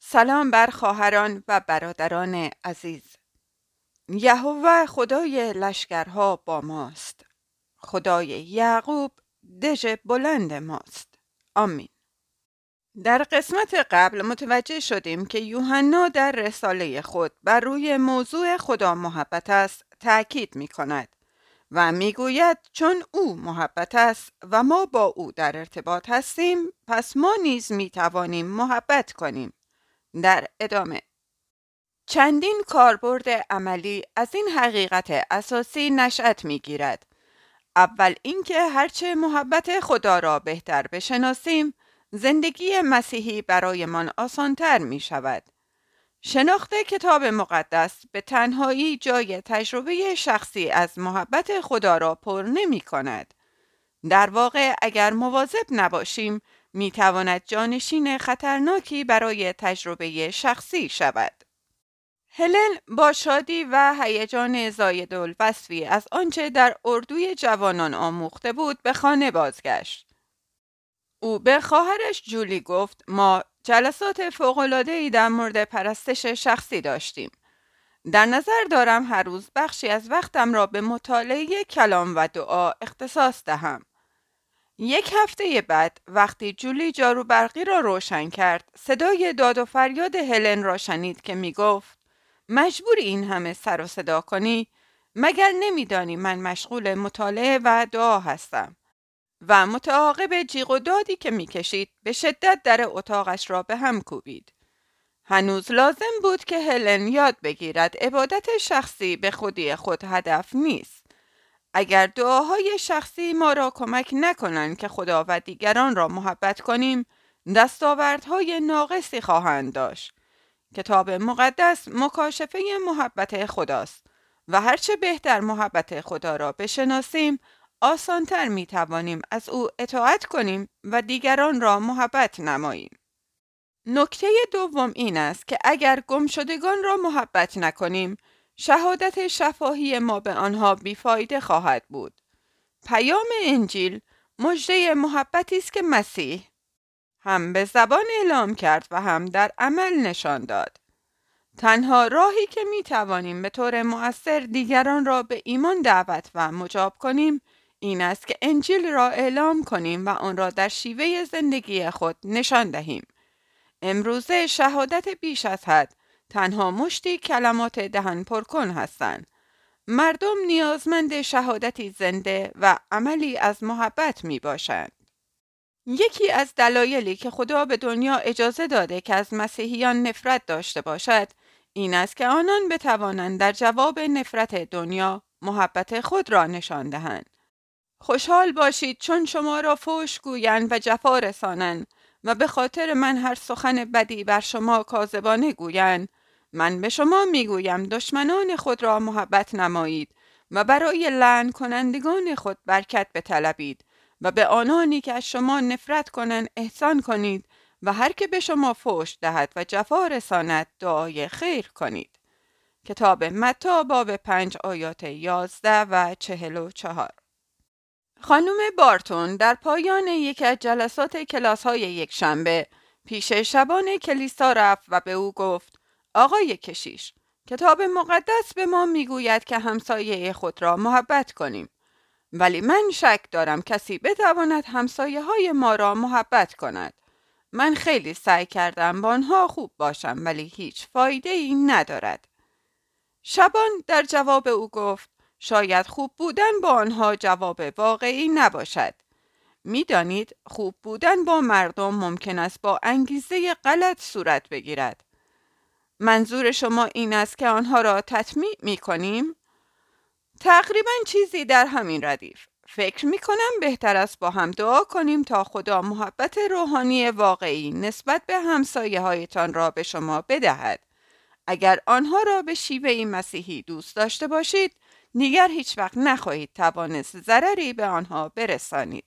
سلام بر خواهران و برادران عزیز. یهوه خدای لشکرها با ماست. خدای یعقوب دژ بلند ماست. آمین. در قسمت قبل متوجه شدیم که یوحنا در رساله خود بر روی موضوع خدا محبت است تأکید می کند و می گوید چون او محبت است و ما با او در ارتباط هستیم، پس ما نیز می توانیم محبت کنیم. در ادامه چندین کاربرد عملی از این حقیقت اساسی نشأت می‌گیرد. اول اینکه هرچه محبت خدا را بهتر بشناسیم، زندگی مسیحی برایمان آسان‌تر می‌شود. شناخت کتاب مقدس به تنهایی جای تجربه شخصی از محبت خدا را پر نمی‌کند. در واقع اگر مواظب نباشیم، می‌تواند جانشین خطرناکی برای تجربه شخصی شود. هلن با شادی و هیجان زایدالوصفی از آنچه در اردوی جوانان آموخته بود به خانه بازگشت. او به خواهرش جولی گفت ما جلسات فوق‌العاده‌ای در مورد پرستش شخصی داشتیم. در نظر دارم هر روز بخشی از وقتم را به مطالعه کلام و دعا اختصاص دهم. یک هفته بعد وقتی جولی جارو برقی را روشن کرد، صدای داد و فریاد هلن را شنید که می گفت مجبوری این همه سر و صدا کنی؟ مگر نمیدانی من مشغول مطالعه و دعا هستم؟ و متعاقب جیغ و دادی که میکشید به شدت در اتاقش را به هم کوبید. هنوز لازم بود که هلن یاد بگیرد عبادت شخصی به خودی خود هدف نیست. اگر دعاهای شخصی ما را کمک نکنند که خدا و دیگران را محبت کنیم، دستاوردهای ناقصی خواهند داشت. کتاب مقدس مکاشفه محبت خداست و هرچه بهتر محبت خدا را بشناسیم، آسانتر می توانیم از او اطاعت کنیم و دیگران را محبت نماییم. نکته دوم این است که اگر گمشدگان را محبت نکنیم، شهادت شفاهی ما به آنها بیفایده خواهد بود. پیام انجیل مژده محبتی است که مسیح هم به زبان اعلام کرد و هم در عمل نشان داد. تنها راهی که می توانیم به طور مؤثر دیگران را به ایمان دعوت و مجاب کنیم این است که انجیل را اعلام کنیم و آن را در شیوه زندگی خود نشان دهیم. امروزه شهادت بیش از حد تنها مشتی کلمات دهن پرکن هستند. مردم نیازمند شهادتی زنده و عملی از محبت می باشند. یکی از دلایلی که خدا به دنیا اجازه داده که از مسیحیان نفرت داشته باشد این است که آنان بتوانند در جواب نفرت دنیا محبت خود را نشان دهند. خوشحال باشید چون شما را فحش گویند و جفا رسانند و به خاطر من هر سخن بدی بر شما کاذبانه گویند. من به شما میگویم دشمنان خود را محبت نمایید و برای لعن کنندگان خود برکت بطلبید و به آنانی که از شما نفرت کنند احسان کنید و هر که به شما فحش دهد و جفا رساند دعای خیر کنید. کتاب متی باب 5 آیات 11 و 44. خانم بارتون در پایان یکی از جلسات کلاس‌های یک شنبه پیش شبان کلیسا رفت و به او گفت آقای کشیش، کتاب مقدس به ما میگوید که همسایه خود را محبت کنیم. ولی من شک دارم کسی بتواند همسایه های ما را محبت کند. من خیلی سعی کردم با آنها خوب باشم ولی هیچ فایده ای ندارد. شبان در جواب او گفت شاید خوب بودن با آنها جواب واقعی نباشد. میدانید خوب بودن با مردم ممکن است با انگیزه غلط صورت بگیرد. منظور شما این است که آنها را تطمیع می کنیم؟ تقریبا چیزی در همین ردیف. فکر می کنم بهتر است با هم دعا کنیم تا خدا محبت روحانی واقعی نسبت به همسایه هایتان را به شما بدهد. اگر آنها را به شیوه مسیحی دوست داشته باشید، دیگر هیچ وقت نخواهید توانست ضرری به آنها برسانید.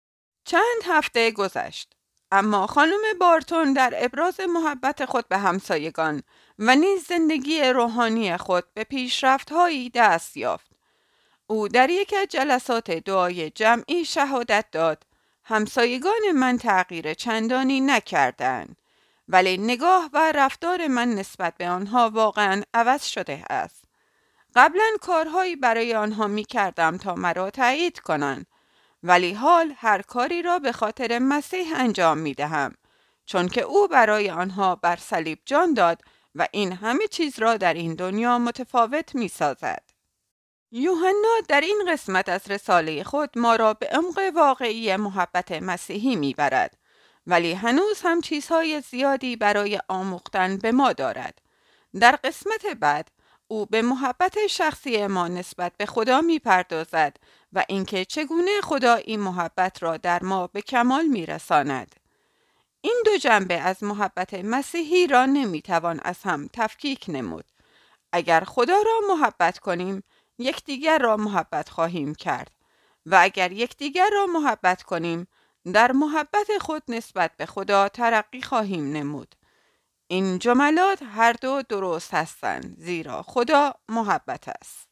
چند هفته گذشت، اما خانم بارتون در ابراز محبت خود به همسایگان و نیز زندگی روحانی خود به پیشرفت‌هایی دست یافت. او در یک از جلسات دعای جمعی شهادت داد همسایگان من تغییر چندانی نکردند ولی نگاه و رفتار من نسبت به آنها واقعا عوض شده است. قبلا کارهایی برای آنها می کردم تا مرا تایید کنند، ولی حال هر کاری را به خاطر مسیح انجام می دهم، چون که او برای آنها بر صلیب جان داد و این همه چیز را در این دنیا متفاوت می سازد. یوحنا در این قسمت از رساله خود ما را به عمق واقعی محبت مسیحی می برد، ولی هنوز هم چیزهای زیادی برای آموختن به ما دارد. در قسمت بعد او به محبت شخصی ما نسبت به خدا می پردازد و اینکه چگونه خدا این محبت را در ما به کمال می رساند. این دو جنبه از محبت مسیحی را نمی توان از هم تفکیک نمود. اگر خدا را محبت کنیم، یکدیگر را محبت خواهیم کرد و اگر یکدیگر را محبت کنیم، در محبت خود نسبت به خدا ترقی خواهیم نمود. این جملات هر دو درست هستند، زیرا خدا محبت است.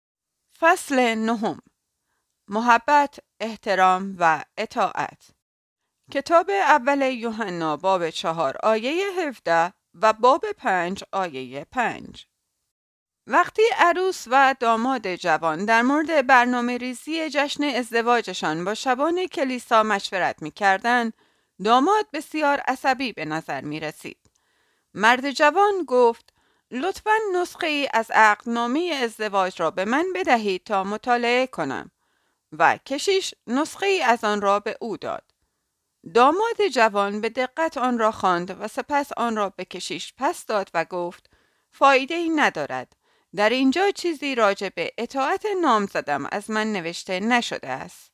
فصل 9. محبت، احترام و اطاعت. کتاب اول یوحنا باب 4 آیه 17 و باب 5 آیه 5. وقتی عروس و داماد جوان در مورد برنامه ریزی جشن ازدواجشان با شبان کلیسا مشورت می کردن، داماد بسیار عصبی به نظر می رسید. مرد جوان گفت: لطفاً نسخه ای از عقدنامه ازدواج را به من بدهید تا مطالعه کنم، و کشیش نسخه ای از آن را به او داد. داماد جوان به دقت آن را خواند و سپس آن را به کشیش پس داد و گفت: فایده ای ندارد. در اینجا چیزی راجع به اطاعت نامزدم از من نوشته نشده است.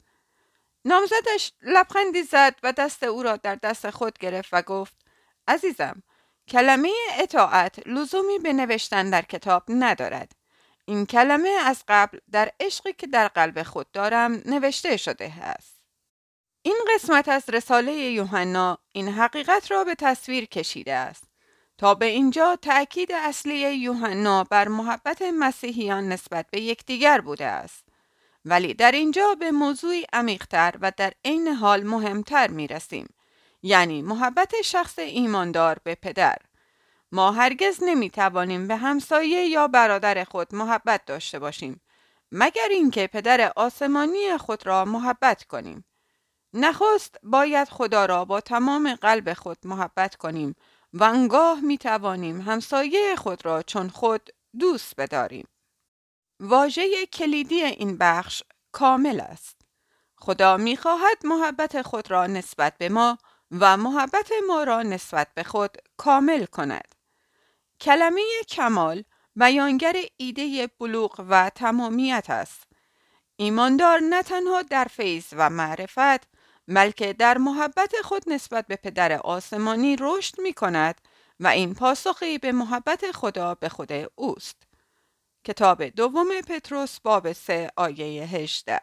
نامزدش لبخندی زد و دست او را در دست خود گرفت و گفت: عزیزم، کلمه اطاعت لزومی به نوشتن در کتاب ندارد. این کلمه از قبل در عشقی که در قلب خود دارم نوشته شده است. این قسمت از رساله یوحنا این حقیقت را به تصویر کشیده است. تا به اینجا تأکید اصلی یوحنا بر محبت مسیحیان نسبت به یکدیگر بوده است، ولی در اینجا به موضوعی عمیق‌تر و در عین حال مهمتر می رسیم، یعنی محبت شخص ایماندار به پدر. ما هرگز نمی توانیم به همسایه یا برادر خود محبت داشته باشیم مگر اینکه پدر آسمانی خود را محبت کنیم. نخست باید خدا را با تمام قلب خود محبت کنیم و آنگاه می توانیم همسایه خود را چون خود دوست بداریم. واژه کلیدی این بخش کامل است. خدا می خواهد محبت خود را نسبت به ما و محبت ما را نسبت به خود کامل کند. کلمه کمال بیانگر ایده بلوغ و تمامیت است. ایماندار نه تنها در فیض و معرفت، بلکه در محبت خود نسبت به پدر آسمانی رشد می کند و این پاسخی به محبت خدا به خود اوست. کتاب دوم پتروس باب 3 آیه 18.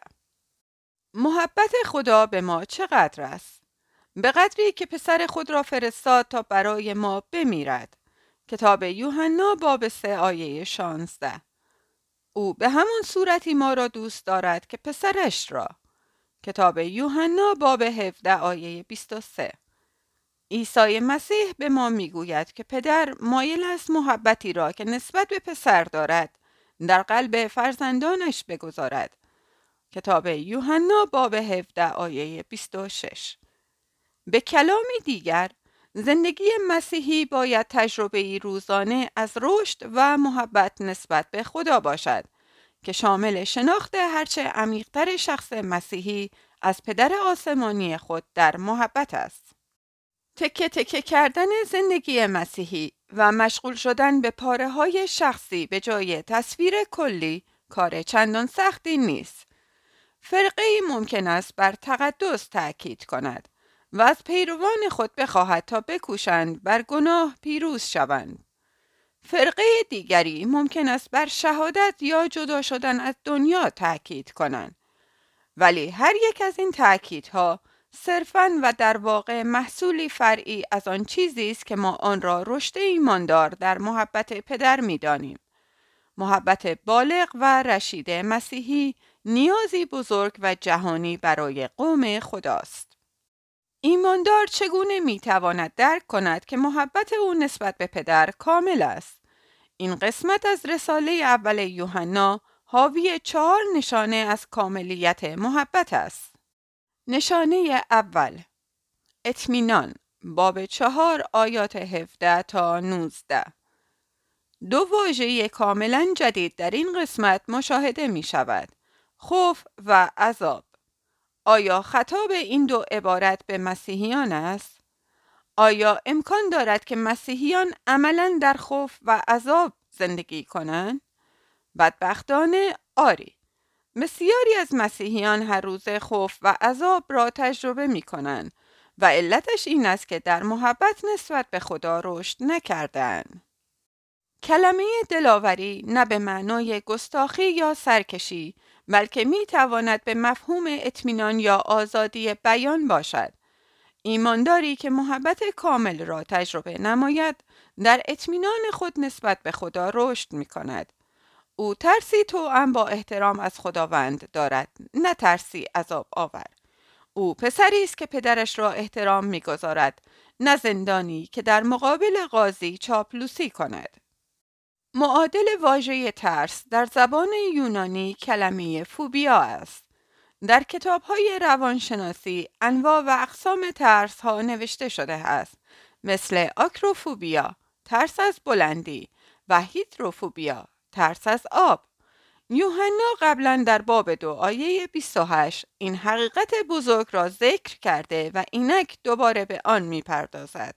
محبت خدا به ما چقدر است؟ به قدری که پسر خود را فرستاد تا برای ما بمیرد. کتاب یوحنا باب 3 آیه 16. او به همون صورتی ما را دوست دارد که پسرش را. کتاب یوحنا باب 17 آیه 23. عیسی مسیح به ما میگوید که پدر مایل است محبتی را که نسبت به پسر دارد در قلب فرزندانش بگذارد. کتاب یوحنا باب 17 آیه 26. به کلامی دیگر، زندگی مسیحی باید تجربه‌ای روزانه از رشد و محبت نسبت به خدا باشد که شامل شناخت هرچه عمیق‌تر شخص مسیحی از پدر آسمانی خود در محبت است. تکه تکه کردن زندگی مسیحی و مشغول شدن به پاره‌های شخصی به جای تصویر کلی کار چندان سختی نیست. فرقه‌ای ممکن است بر تقدس تأکید کند و از پیروان خود بخواهد تا بکوشند بر گناه پیروز شوند. فرقه دیگری ممکن است بر شهادت یا جدا شدن از دنیا تأکید کنند. ولی هر یک از این تأکیدها صرفاً و در واقع محصولی فرعی از آن چیزی است که ما آن را رشد ایماندار در محبت پدر می‌دانیم. محبت بالغ و رشید مسیحی نیازی بزرگ و جهانی برای قوم خداست. ایماندار چگونه میتواند درک کند که محبت او نسبت به پدر کامل است؟ این قسمت از رساله اول یوحنا حاوی 4 نشانه از کاملیت محبت است. نشانه اول، اطمینان، باب 4 آیات 17 تا 19. دو واژه کاملا جدید در این قسمت مشاهده می شود: خوف و عذاب. آیا خطاب این دو عبارت به مسیحیان است؟ آیا امکان دارد که مسیحیان عملاً در خوف و عذاب زندگی کنند؟ بدبختانه آری. بسیاری از مسیحیان هر روز خوف و عذاب را تجربه می کنند و علتش این است که در محبت نسبت به خدا رشد نکردند. کلمه دلاوری نه به معنای گستاخی یا سرکشی، بلکه می تواند به مفهوم اطمینان یا آزادی بیان باشد. ایمانداری که محبت کامل را تجربه نماید، در اطمینان خود نسبت به خدا رشد می کند. او ترسی توأم با احترام از خداوند دارد، نه ترسی عذاب آور. او پسری است که پدرش را احترام می‌گذارد، نه زندانی که در مقابل قاضی چاپلوسی کند. معادل واژه ترس در زبان یونانی کلمه فوبیا است. در کتاب‌های روانشناسی انواع و اقسام ترس‌ها نوشته شده است، مثل آکروفوبیا، ترس از بلندی، و هیدروفوبیا، ترس از آب. یوحنا قبلا در باب 2 آیه 28 این حقیقت بزرگ را ذکر کرده و اینک دوباره به آن می‌پردازد.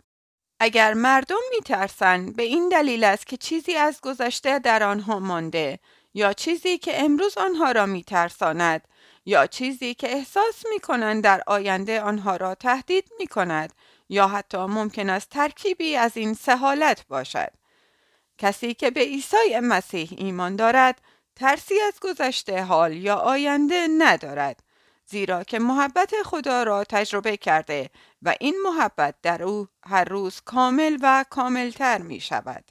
اگر مردم می‌ترسند به این دلیل است که چیزی از گذشته در آنها مانده، یا چیزی که امروز آنها را می‌ترساند، یا چیزی که احساس می‌کنند در آینده آنها را تهدید می‌کند، یا حتی ممکن است ترکیبی از این سه حالت باشد. کسی که به عیسی مسیح ایمان دارد، ترسی از گذشته، حال یا آینده ندارد، زیرا که محبت خدا را تجربه کرده و این محبت در او هر روز کامل و کاملتر می شود.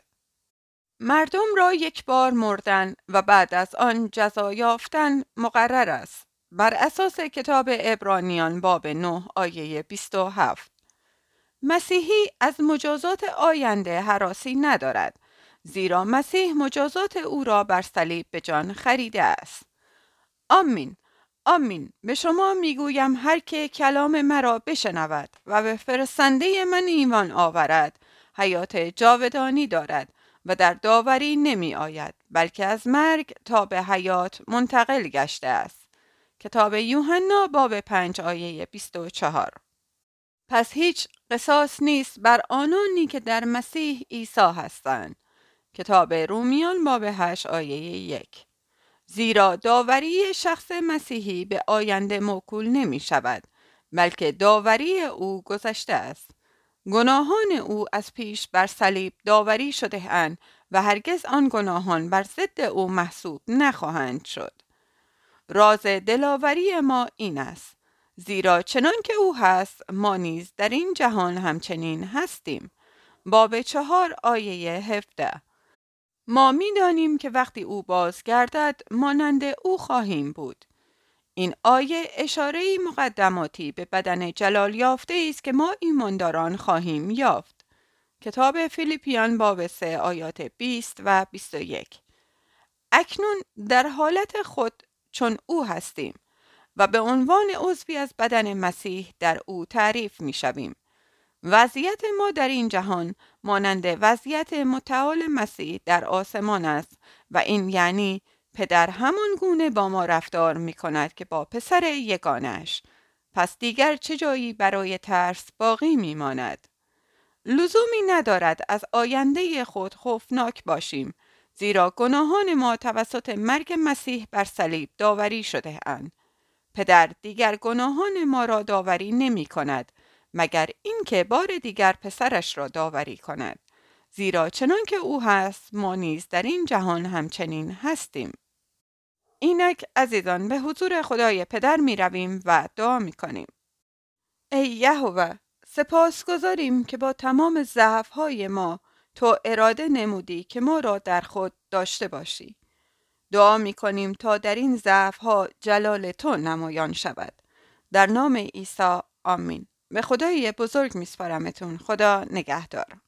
مردم را یک بار مردن و بعد از آن جزا یافتن مقرر است، بر اساس کتاب عبرانیان باب 9 آیه 27. مسیحی از مجازات آینده هراسی ندارد، زیرا مسیح مجازات او را بر صلیب به جان خریده است. آمین. آمین. به شما میگویم هر که کلام مرا بشنود و به فرستنده من ایمان آورد، حیات جاودانی دارد و در داوری نمی آید، بلکه از مرگ تا به حیات منتقل گشته است. کتاب یوحنا باب 5 آیه 24. پس هیچ قصاص نیست بر آنانی که در مسیح عیسی هستند. کتاب رومیان باب 8 آیه 1. زیرا داوری شخص مسیحی به آینده موکول نمی شود، بلکه داوری او گذشته است. گناهان او از پیش بر صلیب داوری شده اند و هرگز آن گناهان بر ضد او محسوب نخواهند شد. راز دلاوری ما این است: زیرا چنان که او هست، ما نیز در این جهان همچنین هستیم. باب 4 آیه 17. ما می دانیم که وقتی او بازگردد مانند او خواهیم بود. این آیه اشاره‌ای مقدماتی به بدن جلال یافته است که ما ایمانداران خواهیم یافت. کتاب فیلیپیان باب 3 آیات 20 و 21. اکنون در حالت خود چون او هستیم و به عنوان عضوی از بدن مسیح در او تعریف می شویم. وضعیت ما در این جهان مانند وضعیت متعال مسیح در آسمان است و این یعنی پدر همان گونه با ما رفتار می کند که با پسر یگانش. پس دیگر چه جایی برای ترس باقی می ماند؟ لزومی ندارد از آینده خود خوفناک باشیم، زیرا گناهان ما توسط مرگ مسیح بر صلیب داوری شده اند. پدر دیگر گناهان ما را داوری نمی کند، مگر اینکه بار دیگر پسرش را داوری کند. زیرا چنان که او هست، ما نیز در این جهان همچنین هستیم. اینک عزیزان به حضور خدای پدر می رویم و دعا می کنیم. ای یهوه، سپاسگزاریم که با تمام ضعف‌های ما تو اراده نمودی که ما را در خود داشته باشی. دعا می کنیم تا در این ضعف‌ها جلال تو نمایان شود. در نام عیسی آمین. به خدای بزرگ میسپارمتون. خدا نگهدار.